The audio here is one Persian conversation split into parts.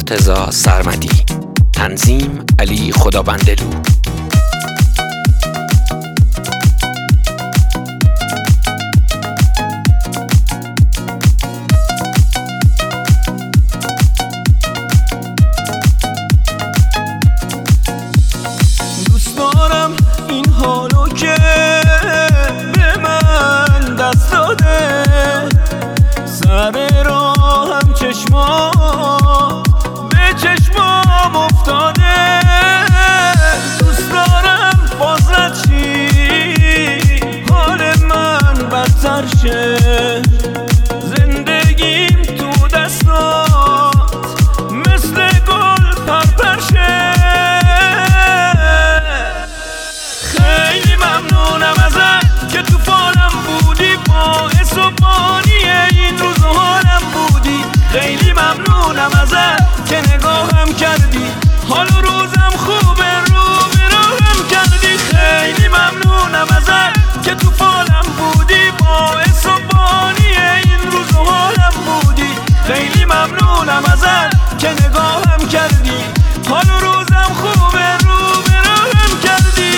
مرتضی سرمدی، تنظیم علی خدابندلو. دوست دارم این حالو که به من دست داده، سر راهم چشمام به چشمام افتاده. دوست دارم بازت چی حال من بدتر شه، زندگیم تو دستات مثل گل پرپر شه. خیلی ممنونم ازت که تو فالم بودی، باعث و بانی این روز و حالم بودی. خیلی ممنونم ازت که نگاهم کردی، حال و روزم خوبه، رو به راهم کردی. خیلی ممنونم ازت که تو فالم بودی، باعث و بانی این روز و حالم بودی. خیلی ممنونم ازت که نگاهم کردی، حال و روزم خوبه، رو به راهم کردی.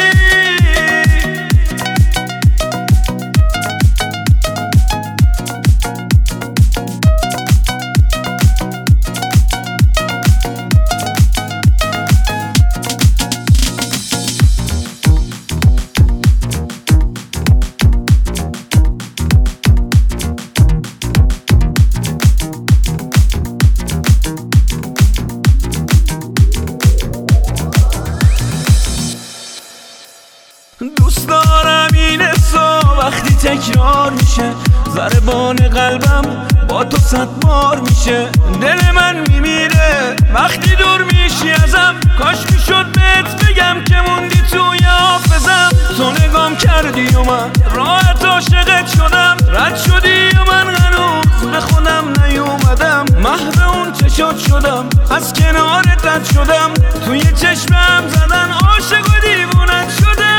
دوست دارم این حسا وقتی تکرار میشه، ضربان قلبم با تو 100 بار میشه. دل من میمیره وقتی دور میشی ازم، کاش میشد بهت بگم که موندی توی حافظم. تو نگام کردی و من راحت عاشقت شدم، رد شدی و من هنوز به خودم نیومدم. محو اون چشات شدم، از کنارت رد شدم، توی چشمم زدن عاشق و دیوونت شدم.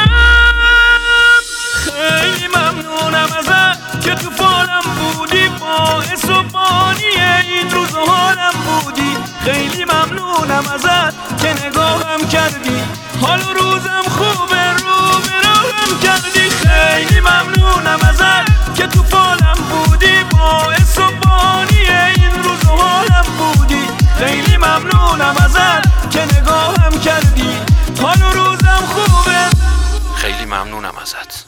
خیلی ممنونم ازت که تو فالم بودی، باعث و بانی این روز و حالم بودی. خیلی ممنونم ازت که نگاهم کردی، حال و روزم خوبه، رو به راهم کردی. خیلی ممنونم ازت که تو فالم بودی، باعث و بانی این روز و حالم بودی. خیلی ممنونم ازت که نگاهم کردی، حال و روزم خوبه. خیلی ممنونم ازت.